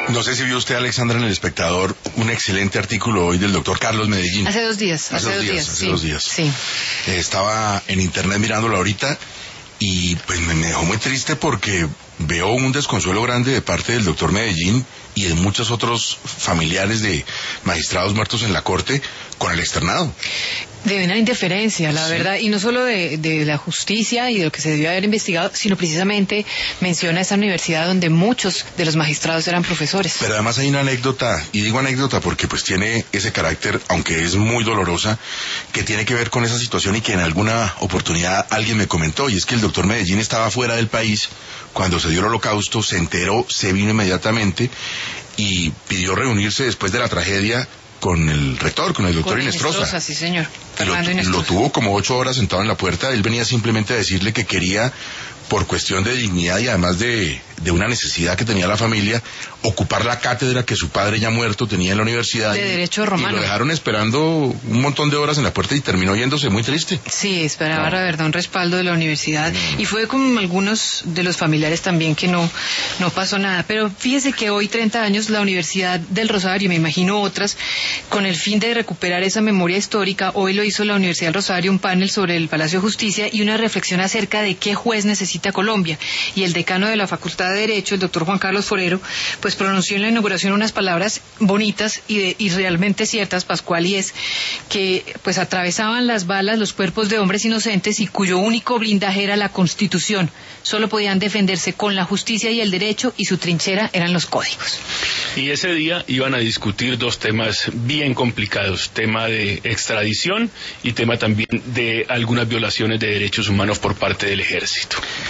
No sé si vio usted, Alexandra, en El Espectador, un excelente artículo hoy del doctor Carlos Medellín. Hace 2 días. Hace dos días. Sí. Estaba en internet mirándolo ahorita y pues me dejó muy triste porque veo un desconsuelo grande de parte del doctor Medellín y de muchos otros familiares de magistrados muertos en la corte con el externado. De una indiferencia, la Sí. verdad, y no solo de la justicia y de lo que se debió haber investigado, sino precisamente menciona esa universidad donde muchos de los magistrados eran profesores. Pero además hay una anécdota, y digo anécdota porque pues tiene ese carácter, aunque es muy dolorosa, que tiene que ver con esa situación y que en alguna oportunidad alguien me comentó, y es que el doctor Medellín estaba fuera del país cuando se dio el holocausto, se enteró, se vino inmediatamente y pidió reunirse después de la tragedia con el rector, con el doctor Inestrosa. Sí, señor. Lo tuvo como 8 horas sentado en la puerta. Él venía simplemente a decirle que quería, por cuestión de dignidad y además de una necesidad que tenía la familia, ocupar la cátedra que su padre ya muerto tenía en la universidad. De Derecho Romano. Y lo dejaron esperando un montón de horas en la puerta y terminó yéndose muy triste. Sí, esperaba la verdad un respaldo de la universidad y fue con algunos de los familiares también que no pasó nada. Pero fíjese que hoy, 30 años, la Universidad del Rosario, me imagino otras, con el fin de recuperar esa memoria histórica, hoy lo hizo la Universidad del Rosario, un panel sobre el Palacio de Justicia y una reflexión acerca de qué juez necesita Colombia. Y el decano de la Facultad de Derecho, el doctor Juan Carlos Forero, pues pronunció en la inauguración unas palabras bonitas y realmente ciertas, Pascual, y es que pues atravesaban las balas los cuerpos de hombres inocentes y cuyo único blindaje era la Constitución. Solo podían defenderse con la justicia y el derecho y su trinchera eran los códigos. Y ese día iban a discutir 2 temas bien complicados, tema de extradición y tema también de algunas violaciones de derechos humanos por parte del ejército.